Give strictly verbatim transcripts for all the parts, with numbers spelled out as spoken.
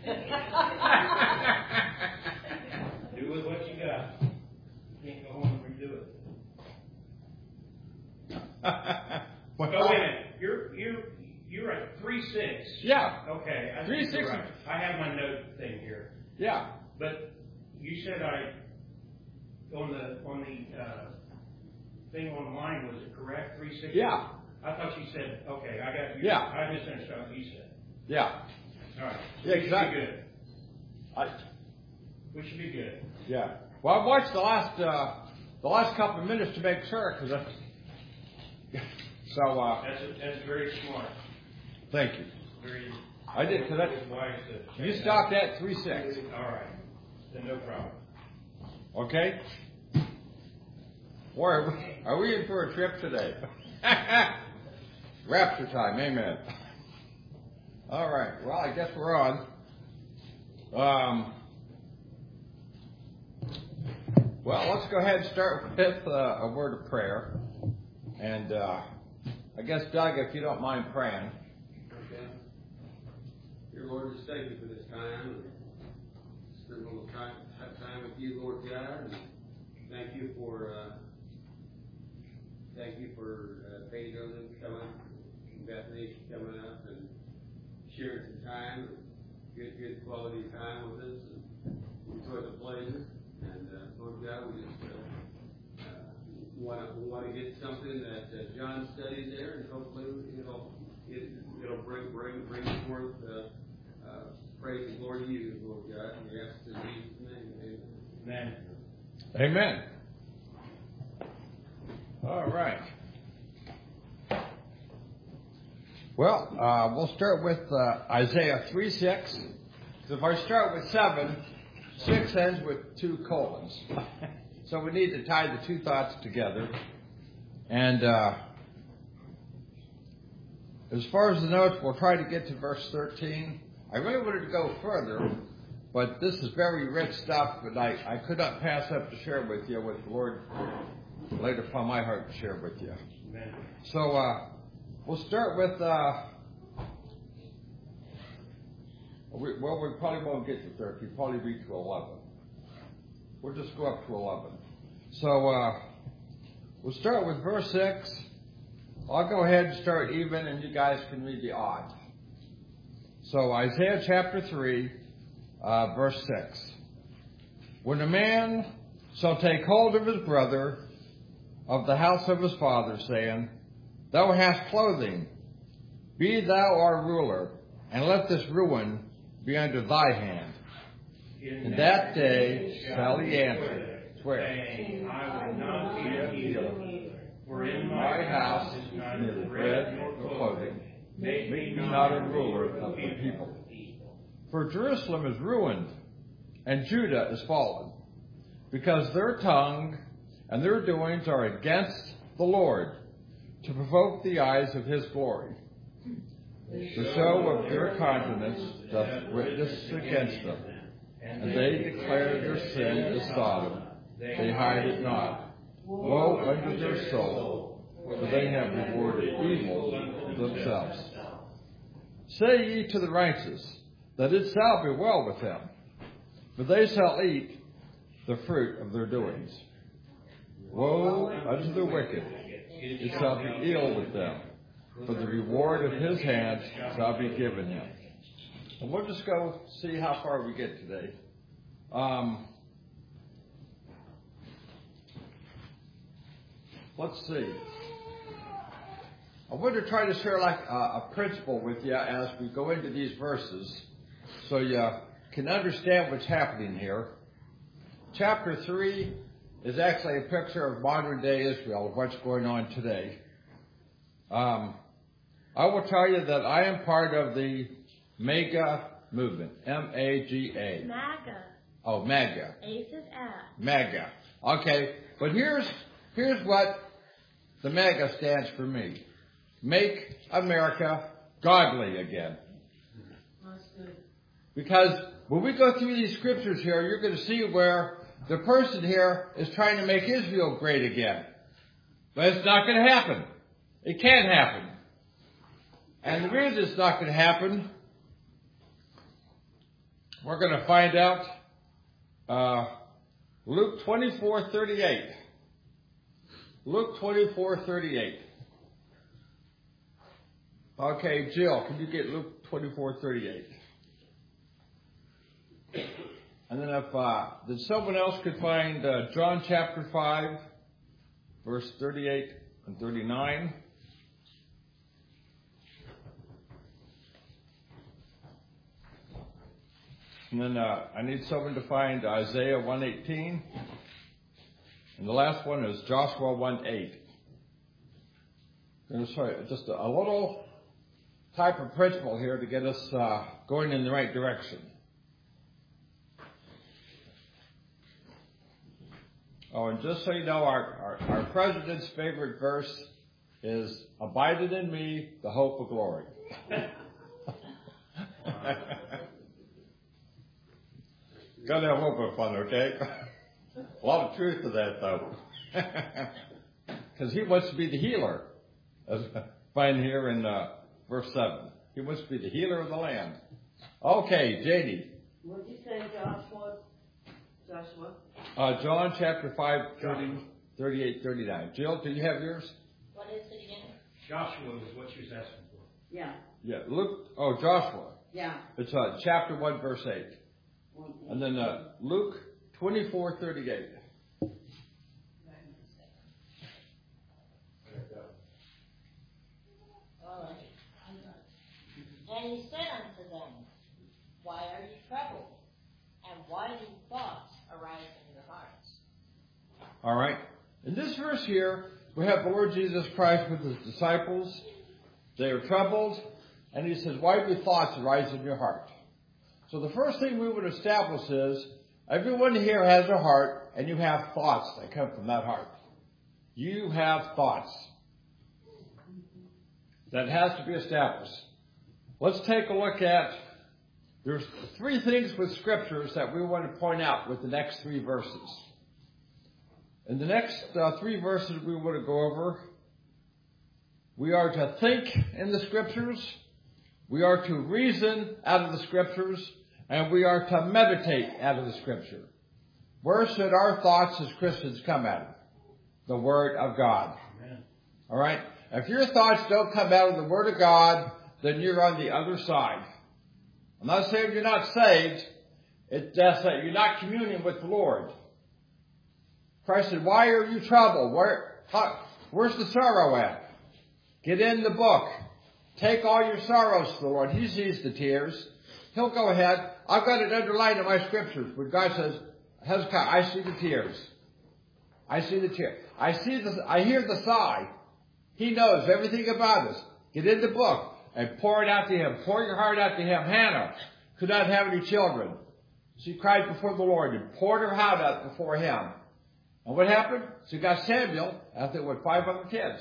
Do with what you got. You can't go home and redo it. Well, oh, wait a minute. You're, you're, you're at three six. Yeah. Okay. I three think you're six. right. I have my note thing here. Yeah. But you said I, on the, on the, uh, thing online, was it correct? three six? Yeah. I thought you said, okay, I got you. Yeah. I misunderstood what you said. Yeah. All right. Yeah, we should exactly. be good. I, We should be good. yeah. Well, I watched the last uh, the last couple of minutes to make sure, because I. So. Uh, That's a, that's very smart. thank you. Very. I did, because It's wise to check you that. stopped at three six. All right. Then no problem. Okay. Boy, are we, are we in for a trip today? Rapture time, amen. All right. Well, I guess we're on. Um. Well, let's go ahead and start with uh, a word of prayer. And uh, I guess, Doug, if you don't mind praying. Okay. Dear Lord, just thank you for this time. And spend a little time, time with you, Lord God. And thank you for uh, thank you for uh, Beethoven coming, and Bethany coming up and sharing some time, good, good quality time with us. And enjoy the pleasure. And uh, Lord God, we just uh, uh, want to want to get something that uh, John studied there, and hopefully it'll it, it'll bring bring bring forth uh, uh, praise and glory to you, Lord God. And we ask in Jesus' name, Amen. Amen. Amen. All right. Well, uh, we'll start with uh, Isaiah three six. So if I start with seven, six ends with two colons. So we need to tie the two thoughts together. And uh, as far as the notes, we'll try to get to verse thirteen. I really wanted to go further, but this is very rich stuff, but I, I could not pass up to share with you what the Lord laid upon my heart to share with you. Amen. So uh, we'll start with, uh, we, well, we probably won't get to thirteen, probably read to eleven. We'll just go up to eleven. So uh, we'll start with verse six. I'll go ahead and start even, and you guys can read the odd. So Isaiah chapter three, uh, verse six. When a man shall take hold of his brother of the house of his father, saying, Thou hast clothing, be thou our ruler, and let this ruin be under thy hand. In that day shall he answer, swear, saying, I will not be healed, for in my house is neither bread nor clothing. Make me not a ruler of the people. For Jerusalem is ruined, and Judah is fallen, because their tongue and their doings are against the Lord, to provoke the eyes of his glory. The show of their countenance doth witness against them, and they declare their sin is Sodom. They hide it not. Woe unto their soul, for they have rewarded evil themselves. Say ye to the righteous, that it shall be well with them, for they shall eat the fruit of their doings. Woe unto the wicked, it shall be ill with them, for the reward of his hands shall be given him. And we'll just go see how far we get today. Um, let's see. I want to try to share like a, a principle with you as we go into these verses, so you can understand what's happening here. Chapter three is actually a picture of modern day Israel, of what's going on today. Um, I will tell you that I am part of the MAGA movement. M A G A. MAGA. Oh, MAGA. A says ass. MAGA. Okay, but here's here's what the MAGA stands for me. Make America godly again. That's good. Because when we go through these scriptures here, you're going to see where the person here is trying to make Israel great again. But it's not going to happen. It can't happen. And the reason it's not going to happen we're going to find out uh, Luke twenty-four thirty-eight. Luke twenty-four thirty-eight. Okay, Jill, can you get Luke twenty-four thirty-eight? And then if uh, then someone else could find uh, John chapter five, verse thirty-eight and thirty-nine. And then uh, I need someone to find Isaiah one eighteen. And the last one is Joshua one eight. I'm going to show you just a, a little type of principle here to get us uh, going in the right direction. Oh, and just so you know, our, our, our president's favorite verse is, "Abiding in me, the hope of glory." Got to have a little bit of fun, okay? A lot of truth to that, though. Because he wants to be the healer, as I find here in uh, verse seven. He wants to be the healer of the land. Okay, J D. What did you say, Joshua? Joshua? Uh, John chapter five, thirty, thirty-eight, thirty-nine. Jill, do you have yours? What is it again? Joshua was what she was asking for. Yeah. Yeah, Luke, oh, Joshua. Yeah. It's uh, chapter one, verse eight. And then uh, Luke twenty-four thirty-eight. All right. And he said unto them, Why are you troubled? And why do thoughts arise in your hearts? All right. In this verse here, we have the Lord Jesus Christ with his disciples. They are troubled. And he says, why do thoughts arise in your heart? So the first thing we would establish is, everyone here has a heart, and you have thoughts that come from that heart. You have thoughts. That has to be established. Let's take a look at, there's three things with scriptures that we want to point out with the next three verses. In the next uh, three verses we want to go over, we are to think in the scriptures, we are to reason out of the scriptures, and we are to meditate out of the scripture. Where should our thoughts as Christians come out of? The Word of God. Amen. All right? If your thoughts don't come out of the Word of God, then you're on the other side. I'm not saying you're not saved. It's just that you're not communing with the Lord. Christ said, why are you troubled? Where, how, where's the sorrow at? Get in the book. Take all your sorrows to the Lord. He sees the tears. He'll go ahead. I've got it underlined in my scriptures where God says, Hezekiah, I see the tears. I see the tears. I see the, I hear the sigh. He knows everything about us. Get in the book and pour it out to him. Pour your heart out to him. Hannah could not have any children. She cried before the Lord and poured her heart out before him. And what happened? She got Samuel after with five other kids.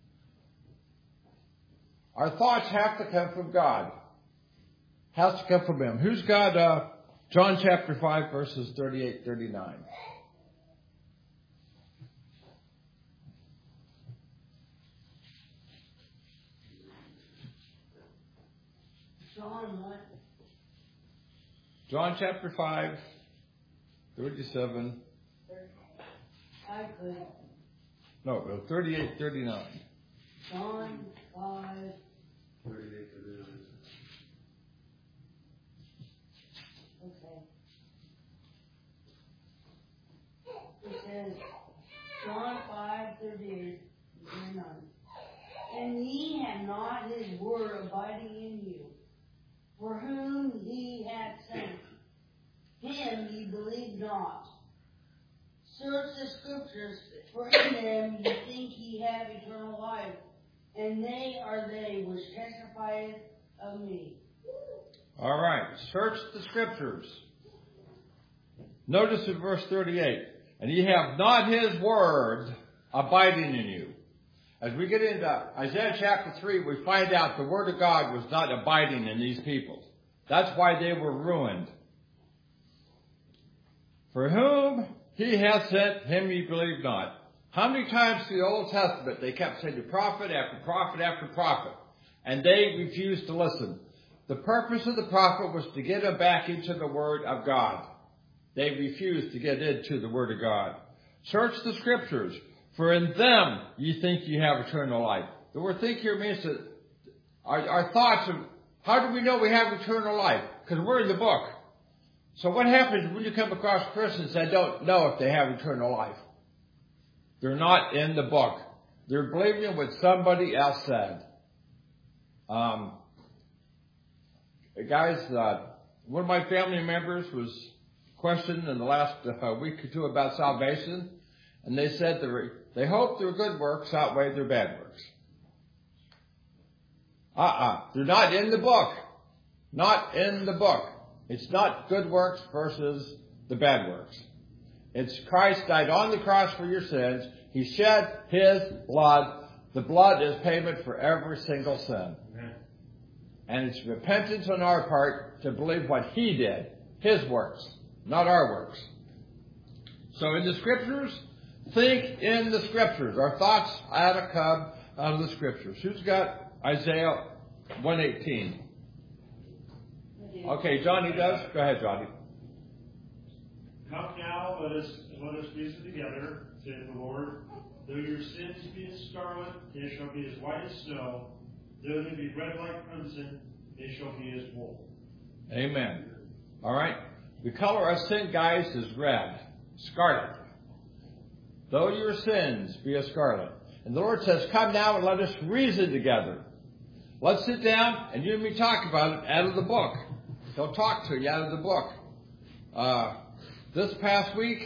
Our thoughts have to come from God. Has to come from him. Who's got uh, John chapter five, verses thirty-eight, thirty-nine? John what? John chapter five, thirty-seven. I could. No, thirty-eight, thirty-nine. John five. Thirty-eight to the Okay. It says, John five, thirty-eight, thirty-nine. And ye have not his word abiding in you, for whom he hath sent. Him ye believe not. Search the scriptures, for in them ye think ye have eternal life, and they are they which testify of me. All right. Search the scriptures. Notice in verse thirty-eight. And ye have not his word abiding in you. As we get into Isaiah chapter three, we find out the word of God was not abiding in these people. That's why they were ruined. For whom he hath sent, him ye believe not. How many times through the Old Testament they kept saying to prophet after prophet after prophet, and they refused to listen. The purpose of the prophet was to get them back into the Word of God. They refused to get into the Word of God. Search the Scriptures, for in them ye think ye have eternal life. The word think here means that our, our thoughts of how do we know we have eternal life? Because we're in the book. So what happens when you come across Christians that don't know if they have eternal life? They're not in the book. They're believing what somebody else said. Um, guys, uh, one of my family members was questioned in the last uh, week or two about salvation, and they said they hope their good works outweigh their bad works. Uh-uh. They're not in the book. Not in the book. It's not good works versus the bad works. It's Christ died on the cross for your sins. He shed His blood. The blood is payment for every single sin. Amen. And it's repentance on our part to believe what He did. His works, not our works. So in the Scriptures, think in the Scriptures. Our thoughts ought to come out of the Scriptures. Who's got Isaiah one eighteen? Okay, Johnny does. Go ahead, Johnny. Come now, let us let us reason together, saith the Lord. Though your sins be as scarlet, they shall be as white as snow. Though they be red like crimson, they shall be as wool. Amen. All right. The color of sin, guys, is red, scarlet. Though your sins be as scarlet. And the Lord says, come now and let us reason together. Let's sit down and you and me talk about it out of the book. He'll talk to you out of the book. Uh, this past week,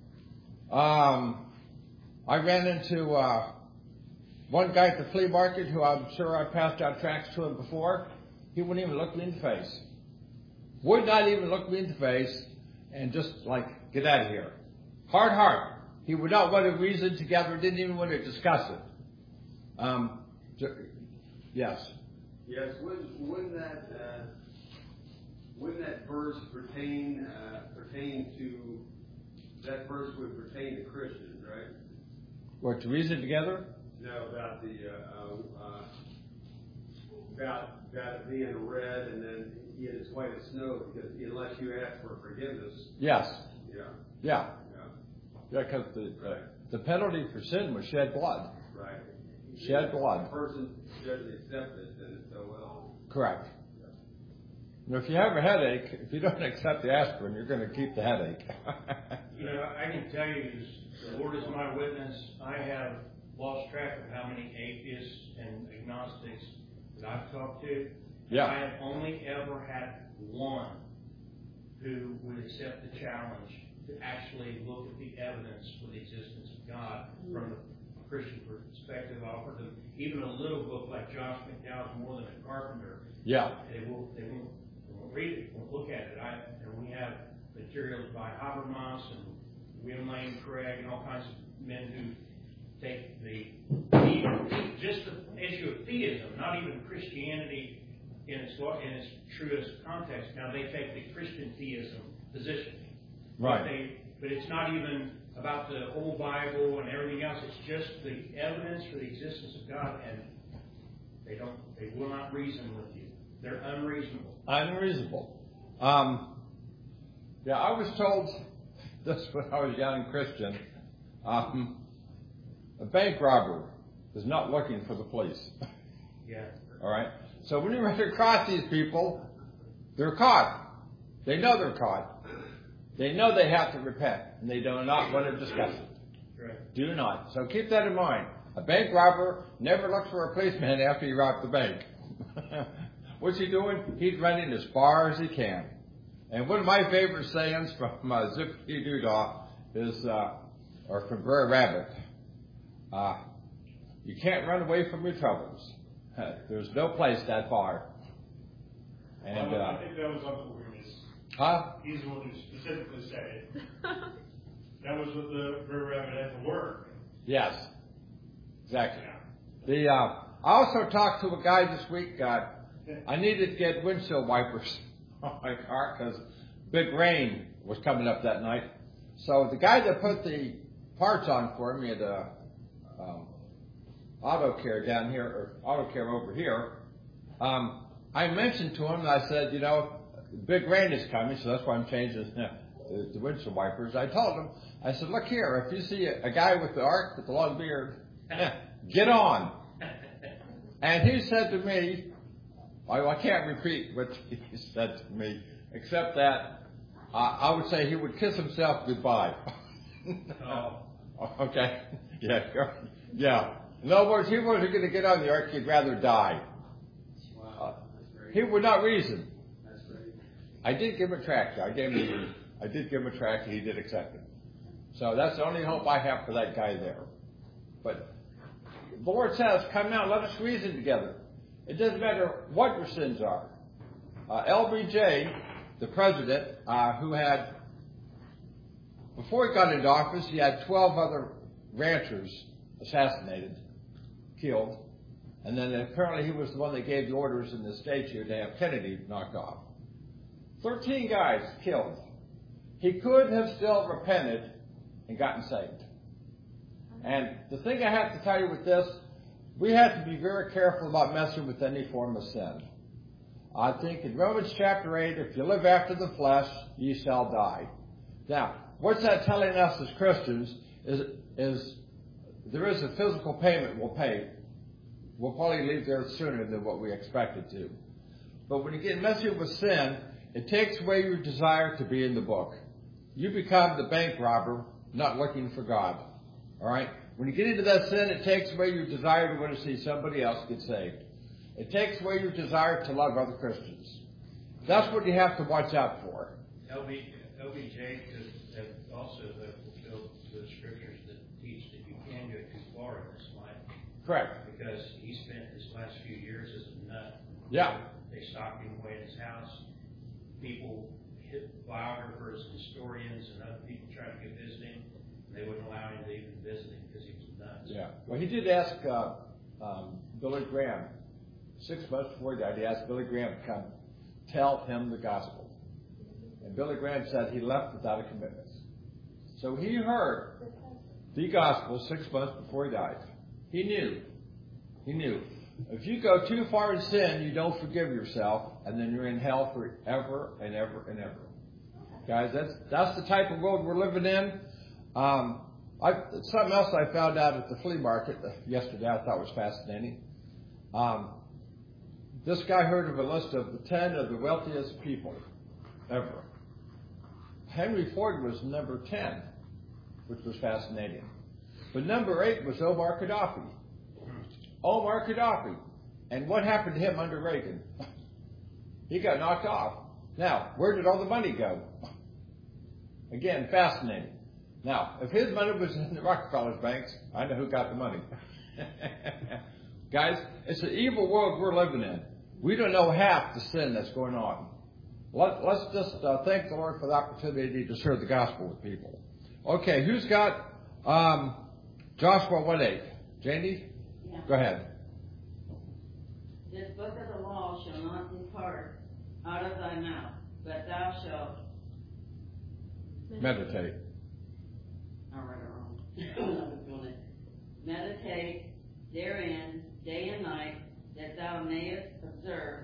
um, I ran into uh, one guy at the flea market who I'm sure I passed out tracts to him before. He wouldn't even look me in the face. Would not even look me in the face and just like, get out of here. Hard heart. He would not want to reason together, didn't even want to discuss it. Um, yes. Yes, wouldn't, wouldn't that uh, wouldn't that verse pertain uh, pertain to that verse would pertain to Christians, right? What, to reason together? No, about the uh, uh, about about it being red and then yet it's white as snow because unless you ask for forgiveness. Yes. Yeah. Yeah. Yeah. Yeah, because the right. uh, the penalty for sin was shed blood. Right. Shed blood. If the person doesn't accept it, then it's so well. Correct. Now, if you have a headache, if you don't accept the aspirin, you're going to keep the headache. You know, I can tell you, the Lord is my witness, I have lost track of how many atheists and agnostics that I've talked to. Yeah. I have only ever had one who would accept the challenge to actually look at the evidence for the existence of God from the Christian perspective. I offered them even a little book like Josh McDowell's More Than a Carpenter. Yeah. They won't, they won't, they won't read it, won't look at it. I, and we have materials by Habermas and William Lane Craig and all kinds of men who take the, just the issue of theism, not even Christianity in its, in its truest context. Now they take the Christian theism position. Right. But, they, but it's not even about the whole Bible and everything else. It's just the evidence for the existence of God, and they don't, they will not reason with you. They're unreasonable. Unreasonable. Um, yeah, I was told this when I was a young Christian. Um, a bank robber is not looking for the police. Yeah. All right. So when you run across these people, they're caught. They know they're caught. They know they have to repent, and they do not want to discuss it. Right. Do not. So keep that in mind. A bank robber never looks for a policeman after he robbed the bank. What's he doing? He's running as far as he can. And one of my favorite sayings from uh, Zippity Doodah is, uh, or from Brer Rabbit, uh, you can't run away from your troubles. There's no place that far. And well, uh, I think that was Uncle Remus. Huh? He's the one who specifically said it. That was what the Brer Rabbit had to work. Yes. Exactly. Yeah. The uh, I also talked to a guy this week. Uh, I needed to get windshield wipers on my car because big rain was coming up that night. So the guy that put the parts on for me at uh, um, Auto Care down here, or Auto Care over here, um, I mentioned to him, I said, you know, big rain is coming, so that's why I'm changing the, the windshield wipers. I told him, I said, look here, if you see a, a guy with the ark with the long beard, get on. And he said to me, well, I can't repeat what he said to me, except that uh, I would say he would kiss himself goodbye. Oh. Okay. Yeah. Yeah. In other words, he wasn't going to get on the ark. He'd rather die. Wow, that's great. He would not reason. That's great. I did give him a tractor. I gave him. I did give him a tractor. He did accept it. So that's the only hope I have for that guy there. But the Lord says, "Come now, let us reason together." It doesn't matter what your sins are. Uh, L B J, the president, uh, who had before he got into office, he had twelve other ranchers assassinated, killed, and then apparently he was the one that gave the orders in the state here to have Kennedy knocked off. Thirteen guys killed. He could have still repented and gotten saved. And the thing I have to tell you with this, we have to be very careful about messing with any form of sin. I think in Romans chapter eight, if you live after the flesh, ye shall die. Now, what's that telling us as Christians is, is there is a physical payment we'll pay. We'll probably leave there sooner than what we expected to. But when you get messy with sin, it takes away your desire to be in the book. You become the bank robber, not looking for God. All right? When you get into that sin, it takes away your desire to want to see somebody else get saved. It takes away your desire to love other Christians. That's what you have to watch out for. L B J could have also fulfilled the scriptures that teach that you can go too far in this life. Correct. Because he spent his last few years as a nut. Yeah. They stopped him away at his house. People, biographers, historians, and other people tried to go visit him. They wouldn't allow him to even visit him because he was nuts. Yeah. Well, he did ask uh, um, Billy Graham, six months before he died, he asked Billy Graham to come tell him the gospel. And Billy Graham said he left without a commitment. So he heard the gospel six months before he died. He knew. He knew. If you go too far in sin, you don't forgive yourself, and then you're in hell forever and ever and ever. Guys, that's that's the type of world we're living in. Um, I, something else I found out at the flea market yesterday I thought was fascinating. Um, this guy heard of a list of the ten of the wealthiest people ever. Henry Ford was number ten, which was fascinating. But number eight was Omar Gaddafi. Omar Gaddafi. And what happened to him under Reagan? He got knocked off. Now, where did all the money go? Again, fascinating. Now, if his money was in the Rockefeller's banks, I know who got the money. Guys, it's an evil world we're living in. We don't know half the sin that's going on. Let, let's just uh, thank the Lord for the opportunity to share the gospel with people. Okay, who's got um, Joshua one eight? Janie? Yeah. Go ahead. This book of the law shall not depart out of thy mouth, but thou shalt Meditate. I read it wrong. I was doing it. Meditate therein day and night, that thou mayest observe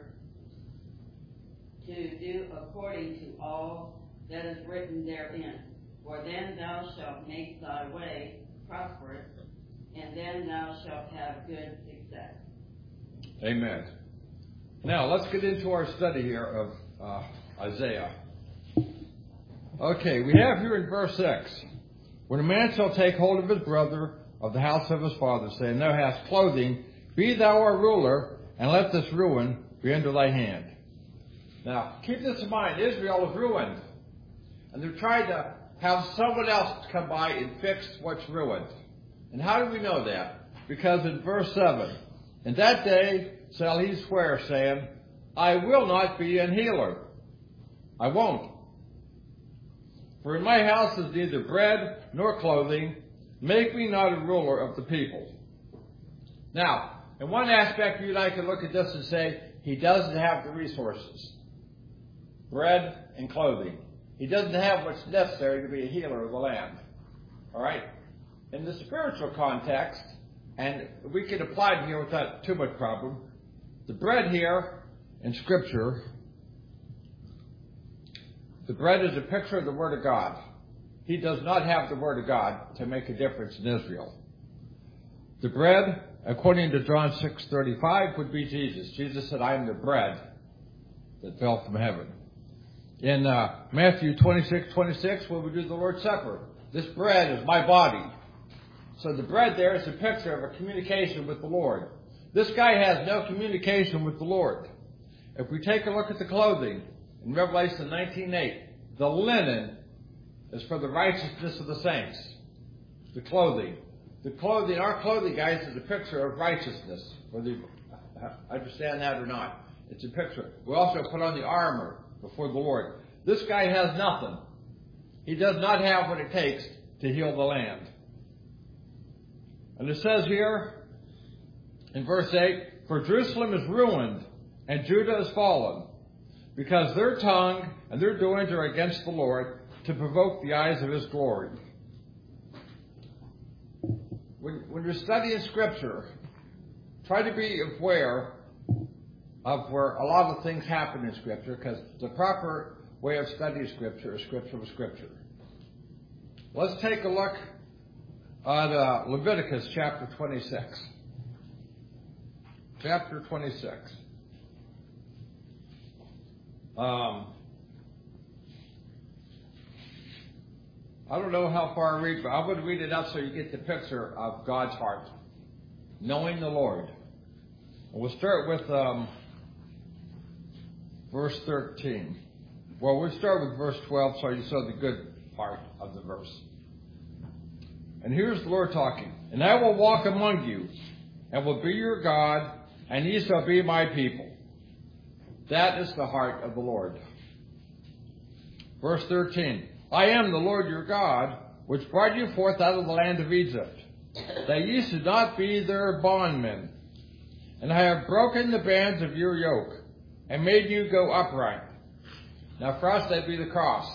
to do according to all that is written therein. For then thou shalt make thy way prosperous, and then thou shalt have good success. Amen. Now, let's get into our study here of uh, Isaiah. Okay, we have here in verse six, when a man shall take hold of his brother of the house of his father, saying, Thou hast clothing, be thou our ruler, and let this ruin be under thy hand. Now, keep this in mind, Israel is ruined. And they're trying to have someone else come by and fix what's ruined. And how do we know that? Because in verse seven, In that day shall he swear, saying, I will not be an healer. I won't. For in my house is neither bread nor clothing. Make me not a ruler of the people. Now, in one aspect, you and I can look at this and say, he doesn't have the resources. Bread and clothing. He doesn't have what's necessary to be a healer of the land. All right? In the spiritual context, and we can apply it here without too much problem, the bread here in Scripture, the bread is a picture of the Word of God. He does not have the Word of God to make a difference in Israel. The bread, according to John six thirty-five, would be Jesus. Jesus said, I am the bread that fell from heaven. In uh, Matthew twenty-six twenty-six, when we do the Lord's Supper, this bread is my body. So the bread there is a picture of a communication with the Lord. This guy has no communication with the Lord. If we take a look at the clothing, in Revelation nineteen eight, the linen is for the righteousness of the saints. The clothing. The clothing, our clothing, guys, is a picture of righteousness. Whether you understand that or not. It's a picture. We also put on the armor before the Lord. This guy has nothing. He does not have what it takes to heal the land. And it says here, in verse eight, for Jerusalem is ruined, and Judah is fallen, because their tongue and their doings are against the Lord, to provoke the eyes of His glory. When, when you're studying Scripture, try to be aware of where a lot of things happen in Scripture, because the proper way of studying Scripture is Scripture with Scripture. Let's take a look at uh, Leviticus chapter twenty-six. Chapter twenty-six. Um, I don't know how far I read, but I'm going to read it up so you get the picture of God's heart. Knowing the Lord. And we'll start with um, verse thirteen. Well, we'll start with verse twelve so you saw the good part of the verse. And here's the Lord talking. And I will walk among you, and will be your God, and ye shall be my people. That is the heart of the Lord. Verse thirteen. I am the Lord your God, which brought you forth out of the land of Egypt, that ye should not be their bondmen. And I have broken the bands of your yoke, and made you go upright. Now for us that be the cross.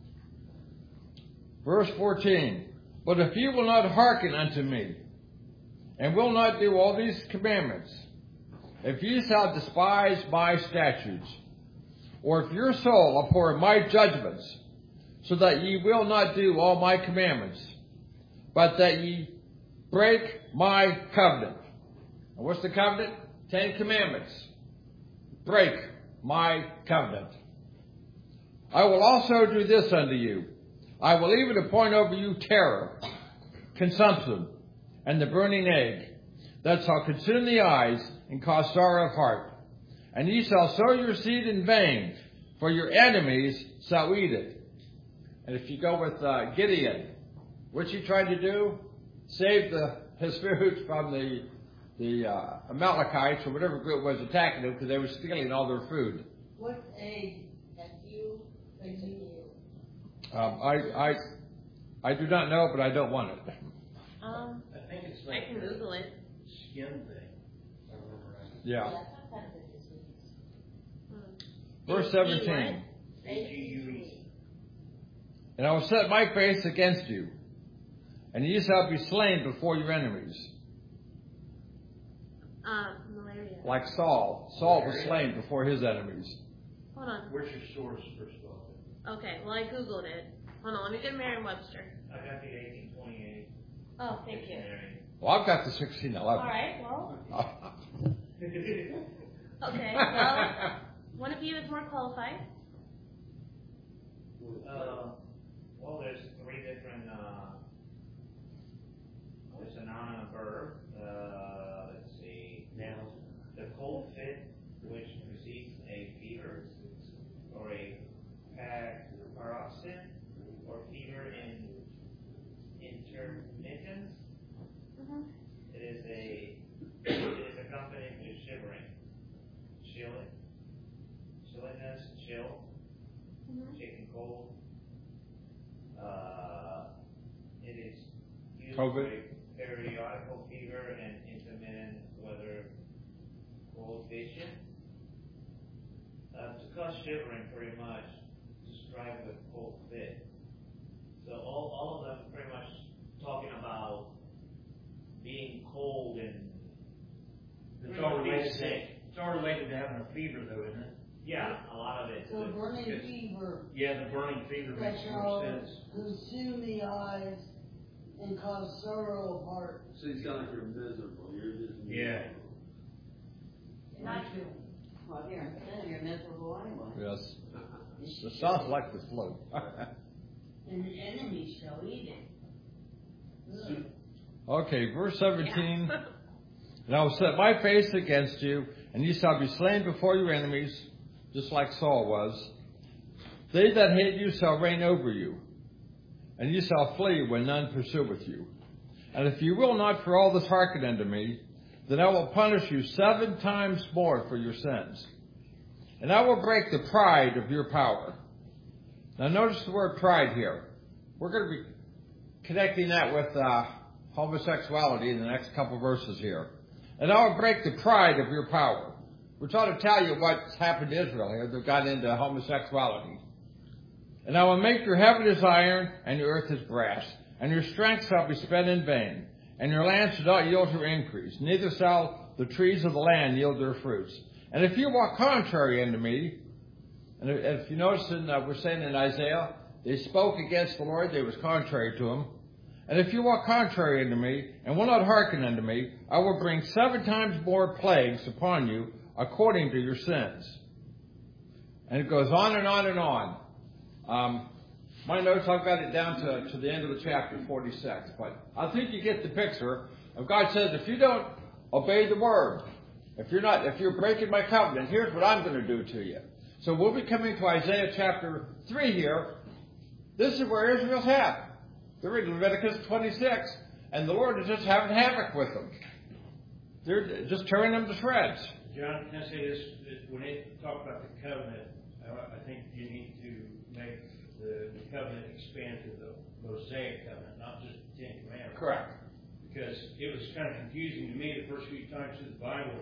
Verse fourteen. But if ye will not hearken unto me, and will not do all these commandments, if ye shall despise my statutes, or if your soul abhor my judgments, so that ye will not do all my commandments, but that ye break my covenant. And what's the covenant? Ten commandments. Break my covenant. I will also do this unto you. I will even appoint over you terror, consumption, and the burning egg, that shall consume the eyes and cause sorrow of heart. And ye shall sow your seed in vain, for your enemies shall eat it. And if you go with uh, Gideon, what's he trying to do? Save the, his food from the the uh, Amalekites or whatever group was attacking them because they were stealing all their food. What's egg? That's you, that's you. Um, I I I do not know, but I don't want it. Um, I think it's I like can the Google it. skin thing. I remember right. Yeah. That's sometimes it's disease. Hmm. Verse Is he seventeen. A G U E. And I will set my face against you, and ye shall be slain before your enemies. what? Uh, malaria. Like Saul. Saul was slain before his enemies. Hold on. Where's your source, first of all? Okay, well I Googled it. Hold on, let me get Merriam-Webster. I got the eighteen twenty-eight. Oh, thank you. Well, I've got the sixteen eleven. Alright, well, okay, well, one of you is more qualified. Uh, well, there's three different, uh, there's a noun and a verb. Uh, let's see. Now, The cold fit, which precedes a fever, or a paroxysm, or fever in intermittence. Mm-hmm. It is a, it is accompanied with shivering, chilling, chilliness, chill, Mm-hmm. shaking cold. Uh, it is used COVID. for a periodical fever and intermittent weather cold vision. Uh, to cause shivering, pretty much describe the cold fit. So all, all of them pretty much talking about being cold and it's pretty all much being related. sick. It's all related to having a fever, though, isn't it? fever Yeah, the burning fever that makes shall more sense. consume the eyes and cause sorrow of heart. So you sound like you're miserable, you're just miserable. Yeah. Not you. Well, if you're in sin, you're miserable anyway. Yes. It sounds like the flu. And the enemy shall eat it. Ugh. Okay, verse seventeen. And I will set my face against you, and you shall be slain before your enemies, just like Saul was. They that hate you shall reign over you, and you shall flee when none pursueth you. And if you will not for all this hearken unto me, then I will punish you seven times more for your sins. And I will break the pride of your power. Now notice the word pride here. We're going to be connecting that with uh, homosexuality in the next couple verses here. And I will break the pride of your power. Which ought to tell you what's happened to Israel here. They've got into homosexuality. And I will make your heaven as iron, and your earth as brass. And your strength shall be spent in vain. And your land shall not yield her increase. Neither shall the trees of the land yield their fruits. And if you walk contrary unto me, and if you notice, in, uh, we're saying in Isaiah, they spoke against the Lord, they was contrary to him. And if you walk contrary unto me, and will not hearken unto me, I will bring seven times more plagues upon you, according to your sins. And it goes on and on and on. Um, my notes, I've got it down to, to the end of the chapter, forty-six. But I think you get the picture of God says, if you don't obey the word, if you're not, if you're breaking my covenant, here's what I'm going to do to you. So we'll be coming to Isaiah chapter three here. This is where Israel's at. They're in Leviticus twenty-six, and the Lord is just having havoc with them. They're just tearing them to shreds. John, can I say this? When they talk about the covenant, I think you need to make the, the covenant expand to the Mosaic covenant, not just the Ten Commandments. Correct. Because it was kind of confusing to me the first few times through the Bible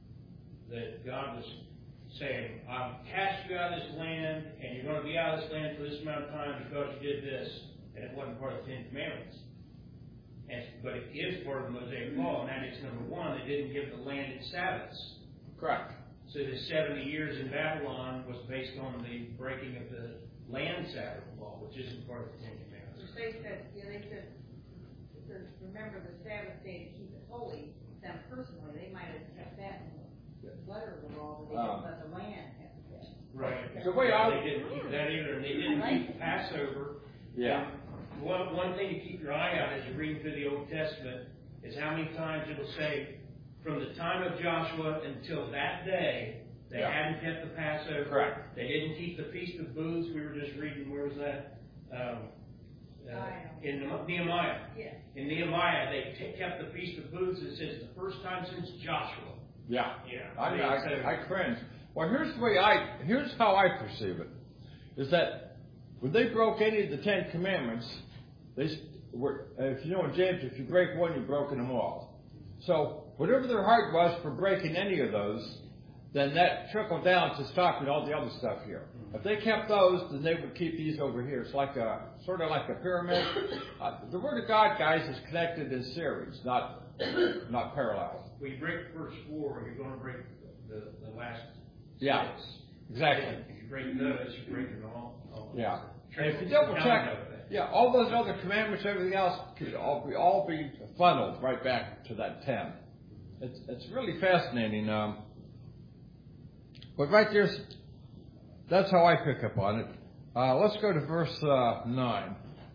that God was saying, I've cast you out of this land, and you're going to be out of this land for this amount of time because you did this, and it wasn't part of the Ten Commandments. And, but it is part of the Mosaic Law, and that is, number one, they didn't give the land its Sabbaths. Correct. So the seventy years in Babylon was based on the breaking of the land Sabbath law, which isn't part of the Ten Commandments. They said, yeah, they said, to remember the Sabbath day to keep it holy, them personally, they might have kept that in the letter of the law, but they didn't Um, let the land have that. Right. The way I- They didn't keep that either, and they didn't keep Passover. Yeah. One, one thing to keep your eye on as you read through the Old Testament is how many times it'll say, from the time of Joshua until that day, they Yeah. hadn't kept the Passover. Correct. They didn't keep the Feast of Booths. We were just reading, where was that? Um, uh, in Nehemiah. Yes. In Nehemiah, they t- kept the Feast of Booths. It says the first time since Joshua. Yeah. Yeah. I, I, I cringe. Well, here's the way I, here's how I perceive it, is that when they broke any of the Ten Commandments, they were, if you know in James, if you break one, you've broken them all. So whatever their heart was for breaking any of those, then that trickled down to stopping all the other stuff here. If they kept those, then they would keep these over here. It's like a, sort of like a pyramid. Uh, the Word of God, guys, is connected in series, not, not parallel. When you break the first four, you're going to break the, the last Yeah, six. exactly. If you break those, you break them all. all Yeah. And if you double check, yeah, all those other commandments, everything else could all be, all be funneled right back to that ten. It's, it's really fascinating. Um, but right there's, that's how I pick up on it. Uh, let's go to verse uh, nine.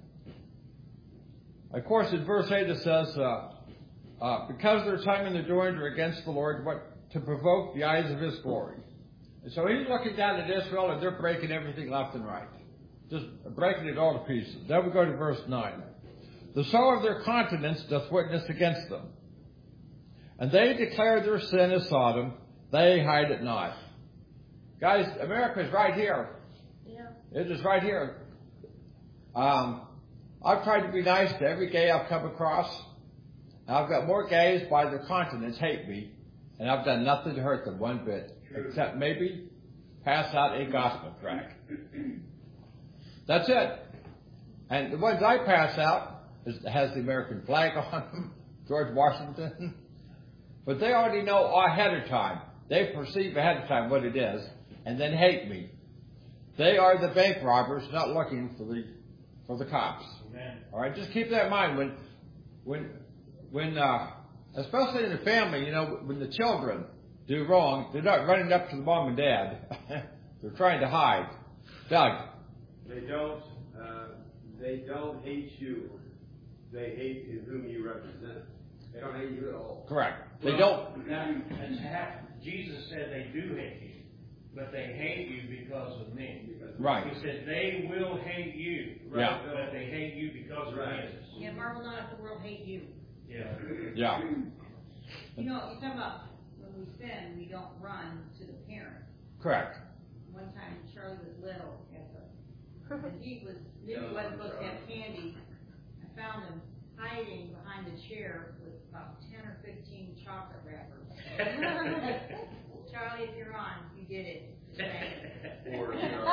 Of course, in verse eight it says, uh, uh, because their tongue and their doings are against the Lord, what to provoke the eyes of His glory. And so He's looking down at Israel, and they're breaking everything left and right, just breaking it all to pieces. Then we go to verse nine. The soul of their countenance doth witness against them, and they declare their sin as Sodom; they hide it not. Guys, America's right here. Yeah. It is right here. Um, I've tried to be nice to every gay I've come across. I've got more gays by their countenance hate me, and I've done nothing to hurt them one bit, except maybe pass out a gospel tract. That's it. And the ones I pass out is, has the American flag on them, George Washington. But they already know ahead of time. They perceive ahead of time what it is, and then hate me. They are the bank robbers not looking for the for the cops. Amen. All right, just keep that in mind when when when uh, especially in the family, you know, when the children do wrong, they're not running up to the mom and dad. They're trying to hide. Doug. They don't, uh, they don't hate you. They hate whom you represent. They don't hate you at all. Correct. They Well, don't. Now, that's half, Jesus said they do hate you, but they hate you because of me. Right. He said they will hate you, Yeah. but they hate you because of Right. Jesus. Yeah, marvel not if the world hate you. Yeah. Yeah. You know, you talk about when we sin, we don't run to the parent. Correct. One time Charlie was little, at the, and he was, knew he wasn't supposed to have candy. I found him hiding behind the chair with about ten or fifteen chocolate wrappers. Charlie, if you're on, you did it. Or, you know,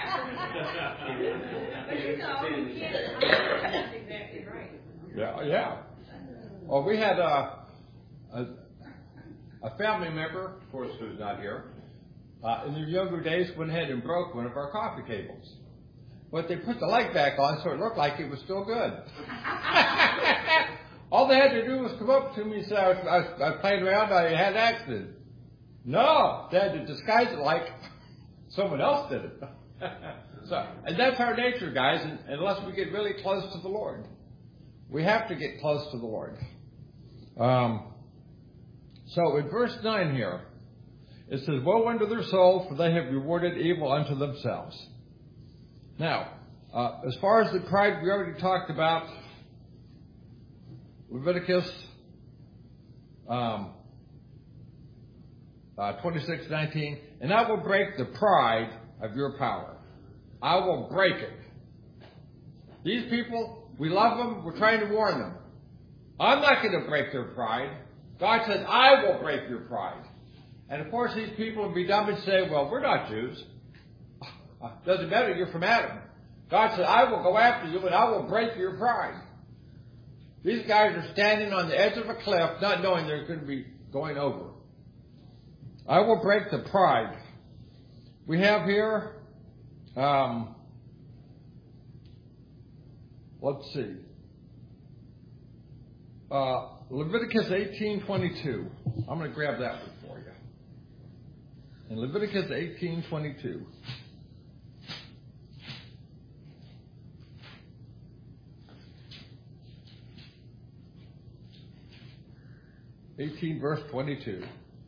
But you know, you can't hide. That's exactly right. Yeah. Yeah. Well, we had a a, a family member, of course, who's not here. Uh, in their younger days, went ahead and broke one of our coffee tables. But they put the light back on so it looked like it was still good. All they had to do was come up to me and say, I was, I was, I was playing around, I had an accident. No, they had to disguise it like someone else did it. So, and that's our nature, guys, and, unless we get really close to the Lord. We have to get close to the Lord. Um, so in verse nine here, it says, woe unto their soul, for they have rewarded evil unto themselves. Now, uh, as far as the pride, we already talked about Leviticus um, uh, twenty-six nineteen, and I will break the pride of your power. I will break it. These people, we love them, we're trying to warn them. I'm not going to break their pride. God says, I will break your pride. And of course, these people would be dumb and say, well, we're not Jews. Doesn't matter, you're from Adam. God said, I will go after you and I will break your pride. These guys are standing on the edge of a cliff, not knowing they're going to be going over. I will break the pride. We have here, um, let's see, uh, Leviticus eighteen twenty-two. I'm going to grab that one for you. In Leviticus eighteen twenty-two. eighteen verse twenty-two.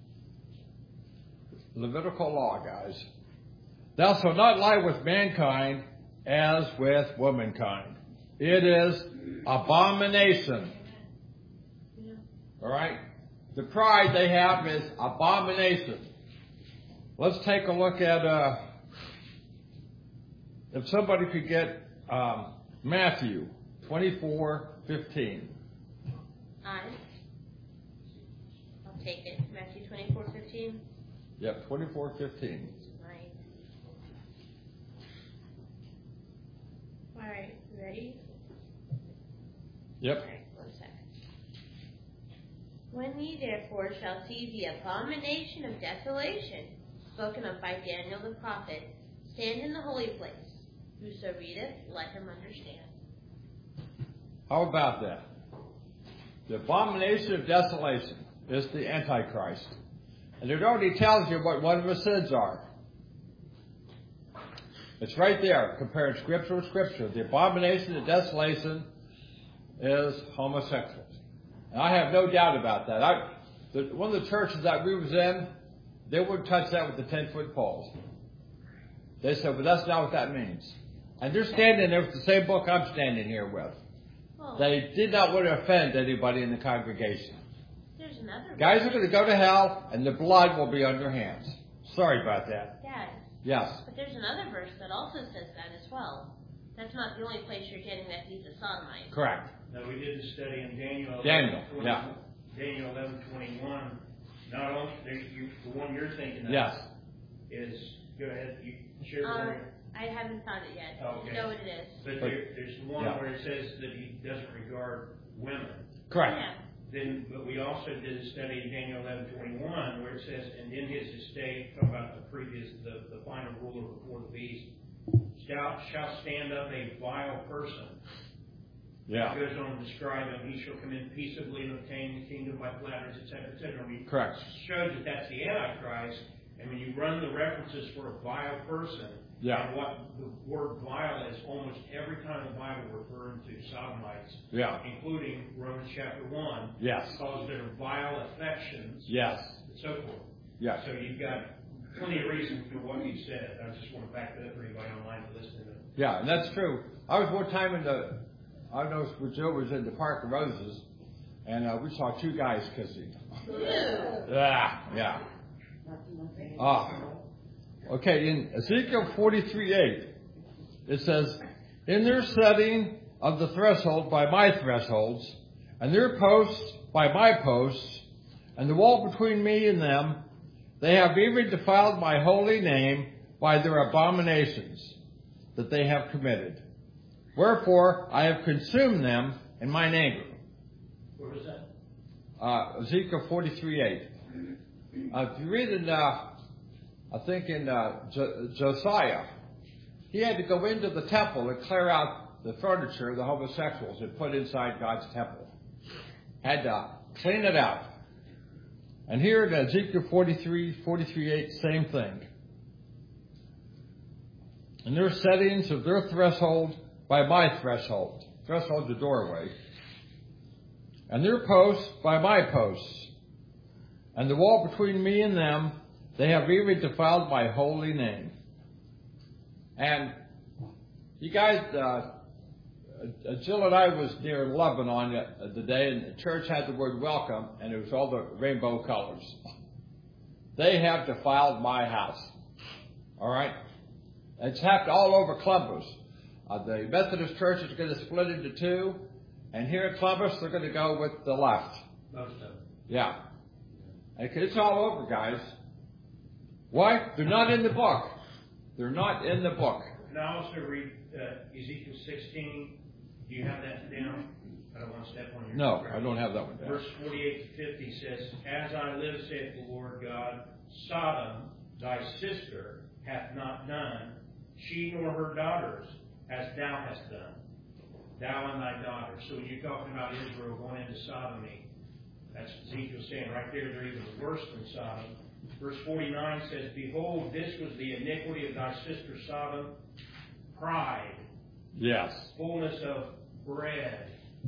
Levitical law, guys. Thou shalt not lie with mankind as with womankind. It is abomination. All right? The pride they have is abomination. Let's take a look at, uh, if somebody could get um, Matthew twenty-four fifteen. I. I'll take it. Matthew twenty-four fifteen. Yep, twenty-four fifteen. Right. All right. Ready? Yep. All right. One second. When ye therefore shall see the abomination of desolation spoken of by Daniel the prophet, stand in the holy place. Whoso readeth, let him understand. How about that? The abomination of desolation is the Antichrist. And it already tells you what one of his sins are. It's right there, comparing Scripture with Scripture. The abomination of desolation is homosexuals. And I have no doubt about that. I, the, one of the churches that we was in, they wouldn't touch that with the ten-foot poles. They said, well, that's not what that means. And they're standing there with the same book I'm standing here with. Oh, They did not want to offend anybody in the congregation. there's another. Guys are going to go to hell, and the blood will be on your hands. Sorry about that. Dad. Yes. But there's another verse that also says that as well. That's not the only place you're getting that he's a sodomite. Correct. Now, we did the study in Daniel. Daniel, eleven, yeah. Daniel eleven twenty-one. Not only, there's, you, the one you're thinking of. Yes. Is, go ahead, you share Um, with me. I haven't found it yet. Okay. You know what it is. But there, there's one Yeah. where it says that he doesn't regard women. Correct. Yeah. Then, but we also did a study in Daniel eleven twenty-one where it says, and in his estate, talking about the previous, the, the final ruler before the beast, shall, shall stand up a vile person. Yeah. It goes on to describe him. He shall come in peaceably and obtain the kingdom by flatterers, et cetera, et cetera. I mean, Correct. shows that that's the Antichrist. And when you run the references for a vile person, Yeah. and what the word vile is, almost every time the Bible referring to sodomites, Yeah. including Romans chapter one, Yes. calls their vile affections, Yes. and so forth. Yes. So you've got plenty of reason for what you said. I just want to back that up for anybody online to listen to it. Yeah, and that's true. I was one time in the, I noticed when Joe was in the Park of Roses, and uh, we saw two guys kissing. Yeah, yeah. Ah. Okay, in Ezekiel forty-three eight, it says, in their setting of the threshold by my thresholds, and their posts by my posts, and the wall between me and them, they have even defiled my holy name by their abominations that they have committed. Wherefore I have consumed them in mine anger. Where was that? Uh, Ezekiel forty-three eight. Uh, if you read in, uh, I think in uh, Jo- Josiah, he had to go into the temple and clear out the furniture the homosexuals had put inside God's temple. Had to clean it out. And here in Ezekiel forty-three, forty-three eight, same thing. And their settings of their threshold by my threshold. Threshold, the doorway. And their posts by my posts. And the wall between me and them, they have even defiled my holy name. And you guys, uh, Jill and I was near Lebanon the day, and the church had the word welcome, and it was all the rainbow colors. They have defiled my house. All right? It's happened all over Columbus. Uh, the Methodist Church is going to split into two, and here in Columbus, they're going to go with the left. Most of them. Yeah. It's all over, guys. Why? They're not in the book. They're not in the book. And I also read uh, Ezekiel sixteen. Do you have that down? I don't want to step on your... No, property. I don't have that one down. Verse forty-eight to fifty says, as I live, saith the Lord God, Sodom, thy sister, hath not done, she nor her daughters, as thou hast done, thou and thy daughters. So when you're talking about Israel going into sodomy, that's Ezekiel saying right there, they're even worse than Sodom. Verse forty-nine says, behold, this was the iniquity of thy sister Sodom, pride, Yes. fullness of bread,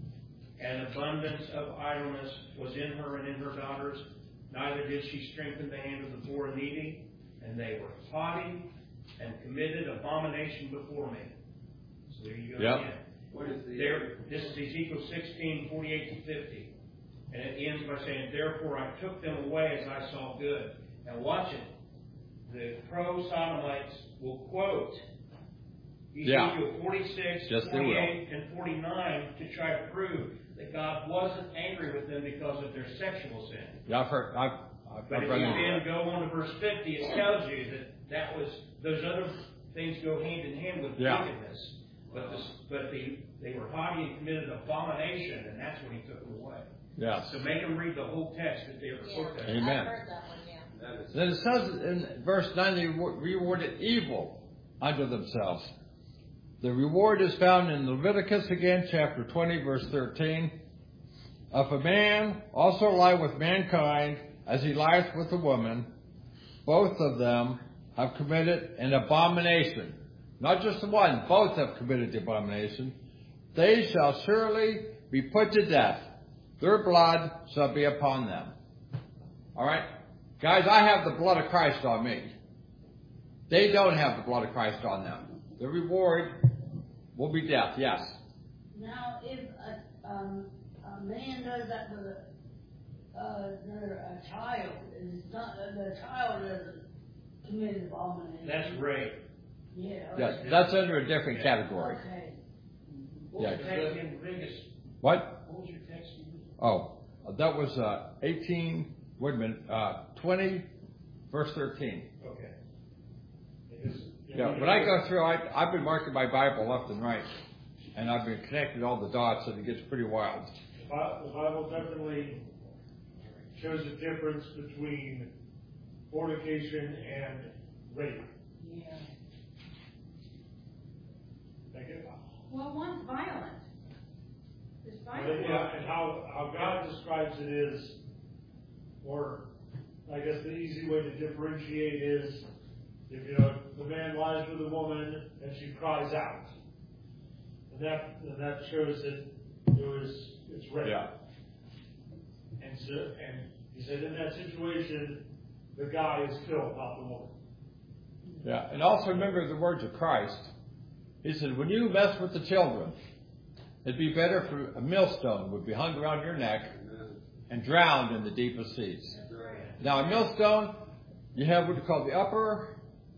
and abundance of idleness was in her and in her daughters. Neither did she strengthen the hand of the poor and needy, and they were haughty and committed abomination before me. So there you go Yep. again. What is the... There, this is Ezekiel sixteen, forty-eight to fifty. And it ends by saying, therefore I took them away as I saw good. Now watch it. The pro-Sodomites will quote Ezekiel Yeah. forty-six, Yes, they will. forty-eight, and forty-nine to try to prove that God wasn't angry with them because of their sexual sin. Yeah, I've heard, I've, I've, But I've if run you into then that. go on to verse fifty, it tells you that that was, those other things go hand in hand with Yeah. wickedness. But this, but the, they were haughty and committed abomination, and that's when he took them away. Yes. So make them read the whole text if they ever Yeah, quote that. Amen. I've heard that one, yeah. That is... Then it says in verse nine, they rewarded evil unto themselves. The reward is found in Leviticus again, chapter twenty, verse thirteen. If a man also lie with mankind as he lieth with a woman, both of them have committed an abomination. Not just the one, both have committed the abomination. They shall surely be put to death. Their blood shall be upon them. All right? Guys, I have the blood of Christ on me. They don't have the blood of Christ on them. The reward will be death, yes. Now, if a, um, a man does that with a, uh, their, a child, it's not, uh, the child doesn't commit abomination. That's rape. Yeah. Yes, okay. that's under a different category. Okay. What was Yeah. your text in Vegas? What? What was your text? Oh, that was uh, eighteen, wait a minute, uh, twenty, verse thirteen. Okay. Because, you Yeah, know, when I go through, I, I've been marking my Bible left and right, and I've been connecting all the dots, and it gets pretty wild. The Bi- the Bible definitely shows a difference between fornication and rape. Yeah. make it. Well, one's violent. It's But, violent. yeah, and how, how God describes it is, or I guess the easy way to differentiate is, if you know, the man lies with a woman and she cries out. And that, and that shows that it was, it's rape. Yeah. And so, and he said in that situation, the guy is killed, not the woman. Yeah. And also remember the words of Christ. He said, when you mess with the children, it'd be better for a millstone would be hung around your neck and drowned in the deepest seas. Now, a millstone, you have what you call the upper,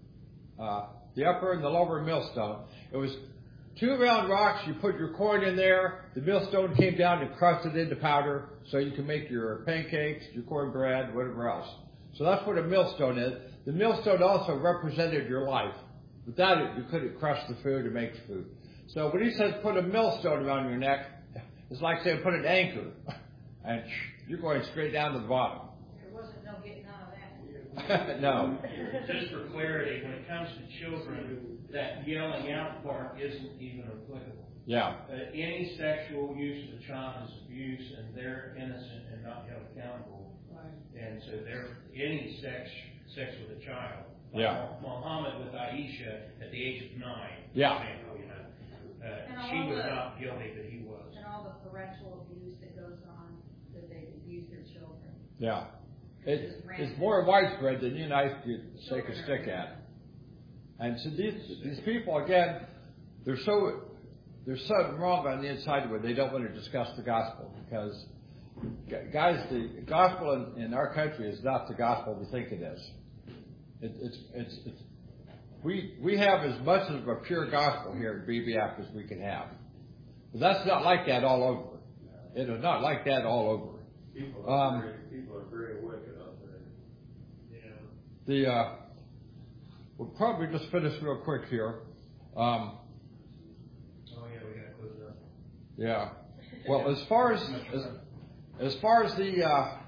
uh, the upper and the lower millstone. It was two round rocks. You put your coin in there. The millstone came down and crushed it into powder, so you can make your pancakes, your cornbread, whatever else. So that's what a millstone is. The millstone also represented your life. Without it, you couldn't crush the food or make food. So when he says put a millstone around your neck, it's like saying put an anchor, and you're going straight down to the bottom. There wasn't no getting out of that. No. Just for clarity, when it comes to children, that yelling out part isn't even applicable. Yeah. Uh, any sexual use of a child is abuse, and they're innocent and not held accountable. And so they're any sex sex with a child. Like Yeah. Muhammad with Aisha at the age of nine. Yeah. For example, you know, And uh, all she was the- not guilty, but he was. And all the parental abuse that goes on, that they abuse their children. Yeah. It, it's more widespread than you and I could shake a stick at. And so these these people, again, they're so there's something wrong on the inside where they don't want to discuss the gospel, because guys, the gospel in, in our country is not the gospel we think it is. It, it's, it's, it's, we, we have as much of a pure gospel here at B B F as we can have. But that's not like that all over. It is not like that all over. People are Um, very, people are very wicked out there. Yeah. The, uh, we'll probably just finish real quick here. Um, Oh yeah, we gotta close it up. yeah. Well, as far as, as, as far as the, uh,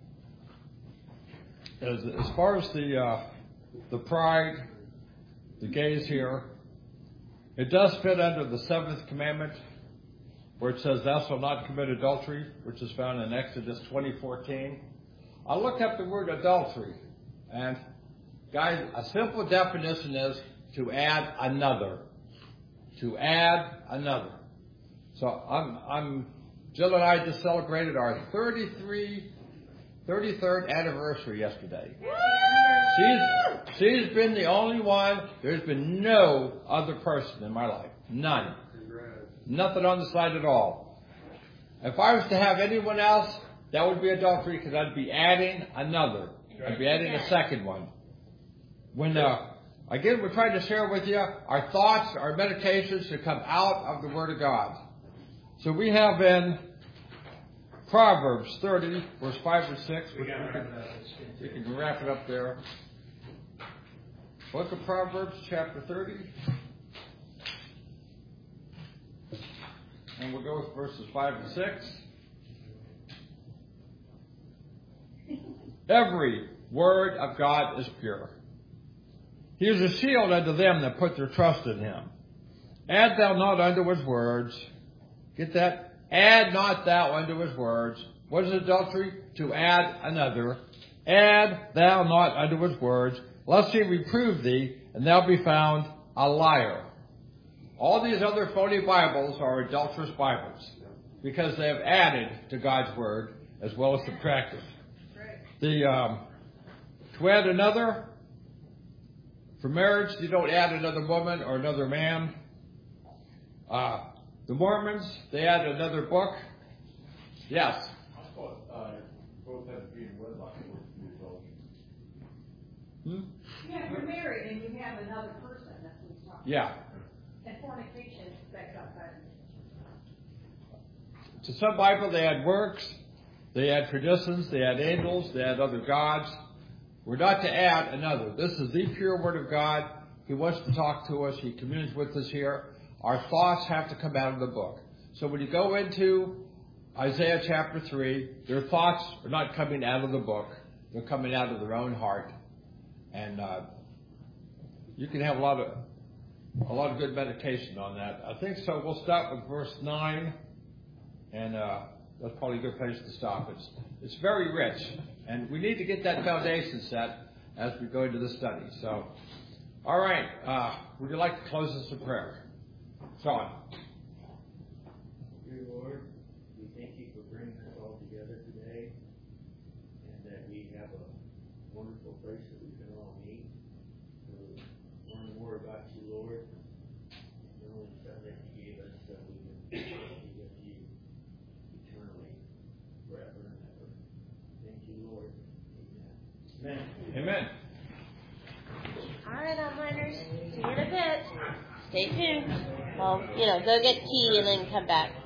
as, as far as the, uh, the pride, the gays here, it does fit under the seventh commandment, where it says, thou shalt not commit adultery, which is found in Exodus twenty fourteen. I looked up the word adultery, and guys, a simple definition is to add another. To add another. So I'm, I'm, Jill and I just celebrated our thirty-three, thirty-third anniversary yesterday. She's, she's been the only one. There's been no other person in my life. None. Nothing on the side at all. If I was to have anyone else, that would be adultery, because I'd be adding another. I'd be adding a second one. When, uh, again, we're trying to share with you our thoughts, our meditations should come out of the Word of God. So we have in Proverbs thirty, verse five or six. We gotta wrap it up. We can wrap it up there. Book of Proverbs, chapter thirty. And we'll go with verses five and six. Every word of God is pure. He is a shield unto them that put their trust in him. Add thou not unto his words. Get that? Add not thou unto his words. What is adultery? To add another. Add thou not unto his words, lest he reprove thee, and thou be found a liar. All these other phony Bibles are adulterous Bibles, because they have added to God's word as well as subtracted. The um, to add another, for marriage, you don't add another woman or another man. Uh, the Mormons, they add another book. Yes. I thought uh, both had to be in wedlock for it to be adultery. Hmm? Yeah, if you're married and you have another person, that's what it's talking Yeah. about. And fornication is backed up by. To some Bible, they add works, they add traditions, they add angels, they add other gods. We're not to add another. This is the pure Word of God. He wants to talk to us. He communes with us here. Our thoughts have to come out of the book. So when you go into Isaiah chapter three, their thoughts are not coming out of the book. They're coming out of their own heart. And uh, you can have a lot of a lot of good meditation on that. I think so. We'll start with verse nine, and uh, that's probably a good place to stop. It's it's very rich, and we need to get that foundation set as we go into the study. So, all right, uh, would you like to close us in prayer? Sean. Dear Lord, we thank you for bringing us all together today, and that we have a wonderful place that we can all meet to learn more about you, Lord, and the only Son that you gave us so we can be with you eternally, forever and ever. Thank you, Lord. Amen. Amen. Amen. All right, outliners. See you in a bit. Stay tuned. Well, you know, go get tea and then come back.